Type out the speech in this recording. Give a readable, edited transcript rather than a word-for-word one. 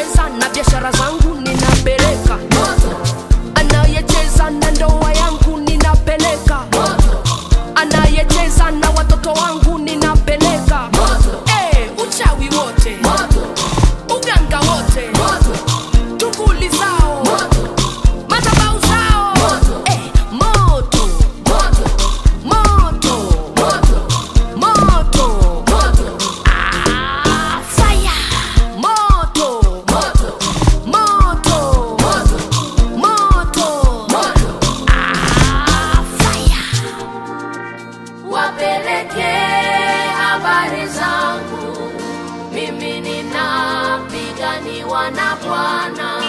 anayecheza na biashara zangu ninapeleka moto, anayecheza na ndoa yangu ninapeleka moto, anayecheza na watoto wangu ninapeleka moto. Uchawi wote moto, uganga wote moto, tukuli zao moto, madhabahu zao moto, moto moto moto moto moto moto, fire moto moto moto moto moto moto, fire. Wapeleke habari zangu, mimi ninapiganiwa na Bwana.